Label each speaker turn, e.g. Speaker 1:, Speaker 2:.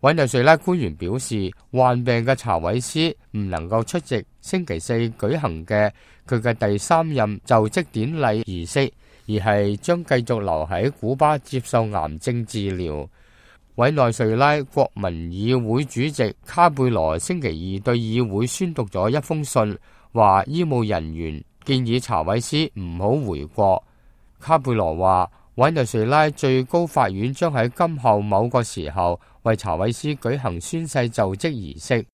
Speaker 1: 委內瑞拉官員表示，患病嘅查韋斯唔能夠出席星期四舉行嘅佢嘅第3任就職典禮儀式，而係將繼續留喺古巴接受癌症治療。委內瑞拉國民議會主席卡貝羅星期二對議會宣讀咗一封信，話醫務人員建議查韋斯唔好回國。卡貝羅話，委內瑞拉最高法院將喺今後某個時候為查韋斯舉行宣誓就職儀式。